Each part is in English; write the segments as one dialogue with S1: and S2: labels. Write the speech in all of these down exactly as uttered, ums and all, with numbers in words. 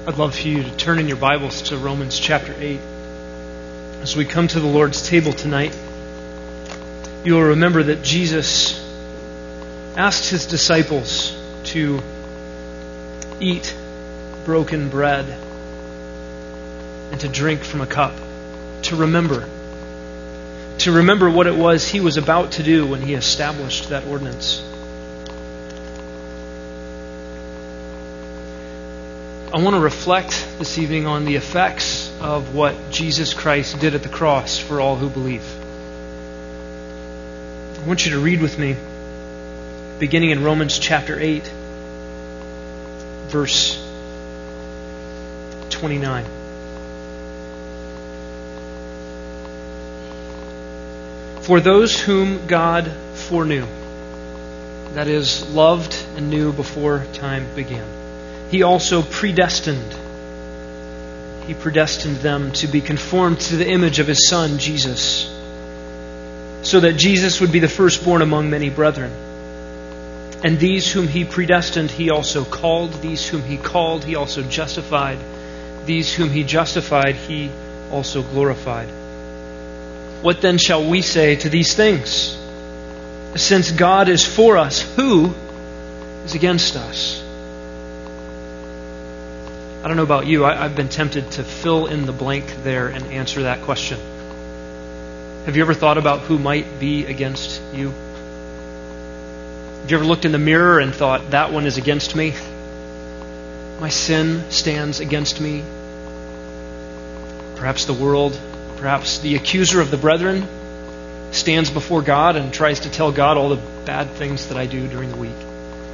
S1: I'd love for you to turn in your Bibles to Romans chapter eight. As we come to the Lord's table tonight, you will remember that Jesus asked His disciples to eat broken bread and to drink from a cup, to remember. To remember what it was He was about to do when He established that ordinance. I want to reflect this evening on the effects of what Jesus Christ did at the cross for all who believe. I want you to read with me, beginning in Romans chapter eight, verse twenty-nine. For those whom God foreknew, that is, loved and knew before time began, He also predestined. He predestined them to be conformed to the image of His Son, Jesus, so that Jesus would be the firstborn among many brethren. And these whom He predestined, He also called. These whom He called, He also justified. These whom He justified, He also glorified. What then shall we say to these things? Since God is for us, who is against us? I don't know about you, I, I've been tempted to fill in the blank there and answer that question. Have you ever thought about who might be against you? Have you ever looked in the mirror and thought, that one is against me? My sin stands against me. Perhaps the world, perhaps the accuser of the brethren stands before God and tries to tell God all the bad things that I do during the week.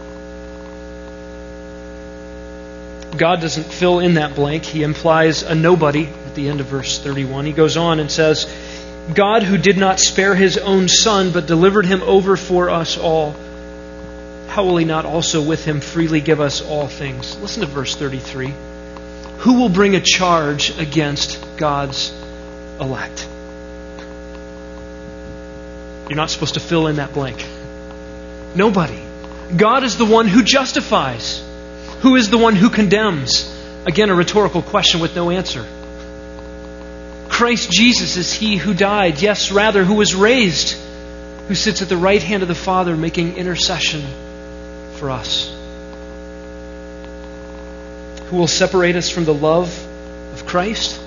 S1: God doesn't fill in that blank. He implies a nobody at the end of verse thirty-one. He goes on and says, God who did not spare His own Son, but delivered Him over for us all, how will He not also with Him freely give us all things? Listen to verse thirty-three. Who will bring a charge against God's elect? You're not supposed to fill in that blank. Nobody. God is the one who justifies. Who is the one who condemns? Again, a rhetorical question with no answer. Christ Jesus is He who died. Yes, rather, who was raised, who sits at the right hand of the Father making intercession for us. Who will separate us from the love of Christ?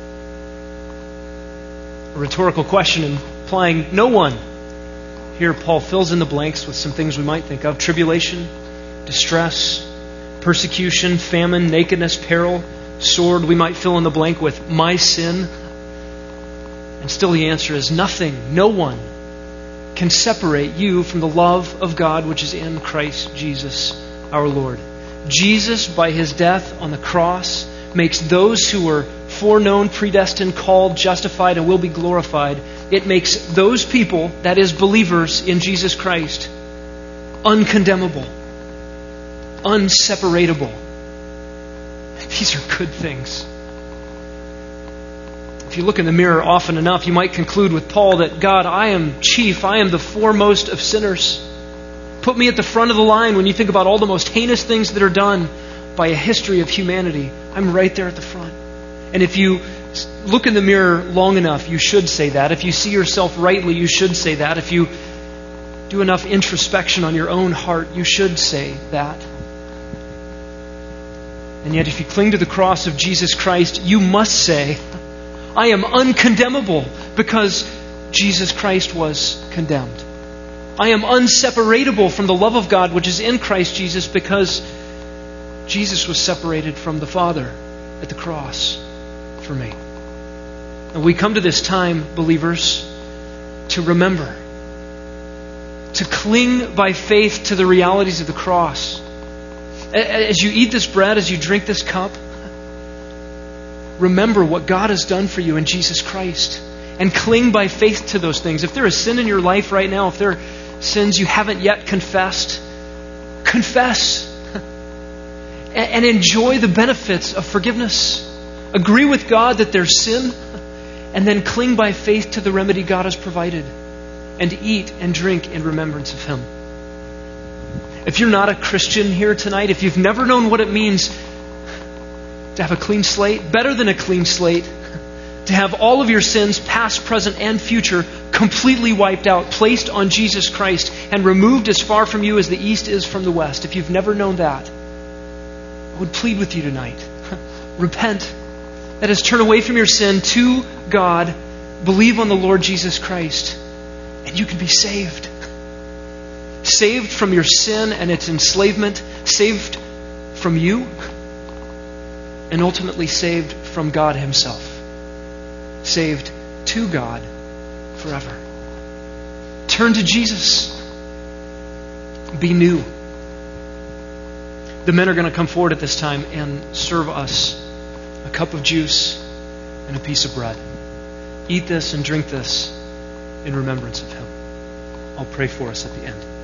S1: A rhetorical question implying no one. Here Paul fills in the blanks with some things we might think of. Tribulation, distress, persecution, famine, nakedness, peril, sword. We might fill in the blank with my sin. And still the answer is nothing, no one can separate you from the love of God which is in Christ Jesus our Lord. Jesus, by His death on the cross, makes those who were foreknown, predestined, called, justified, and will be glorified. It makes those people, that is believers in Jesus Christ, uncondemnable, unseparatable. These are good things. If you look in the mirror often enough, you might conclude with Paul that, God, I am chief, I am the foremost of sinners. Put me at the front of the line when you think about all the most heinous things that are done by a history of humanity. I'm right there at the front. And if you look in the mirror long enough, you should say that. If you see yourself rightly, you should say that. If you do enough introspection on your own heart, you should say that. And yet if you cling to the cross of Jesus Christ, you must say, I am uncondemnable because Jesus Christ was condemned. I am unseparatable from the love of God which is in Christ Jesus because Jesus was separated from the Father at the cross for me. And we come to this time, believers, to remember, to cling by faith to the realities of the cross. As you eat this bread, as you drink this cup, remember what God has done for you in Jesus Christ and cling by faith to those things. If there is sin in your life right now, if there are sins you haven't yet confessed, confess and enjoy the benefits of forgiveness. Agree with God that there's sin and then cling by faith to the remedy God has provided and eat and drink in remembrance of Him. If you're not a Christian here tonight, if you've never known what it means to have a clean slate, better than a clean slate, to have all of your sins, past, present, and future, completely wiped out, placed on Jesus Christ, and removed as far from you as the east is from the west. If you've never known that, I would plead with you tonight. Repent. That is, turn away from your sin to God, believe on the Lord Jesus Christ, and you can be saved. Saved from your sin and its enslavement, saved from you, and ultimately saved from God Himself. Saved to God forever. Turn to Jesus. Be new. The men are going to come forward at this time and serve us a cup of juice and a piece of bread. Eat this and drink this in remembrance of Him. I'll pray for us at the end.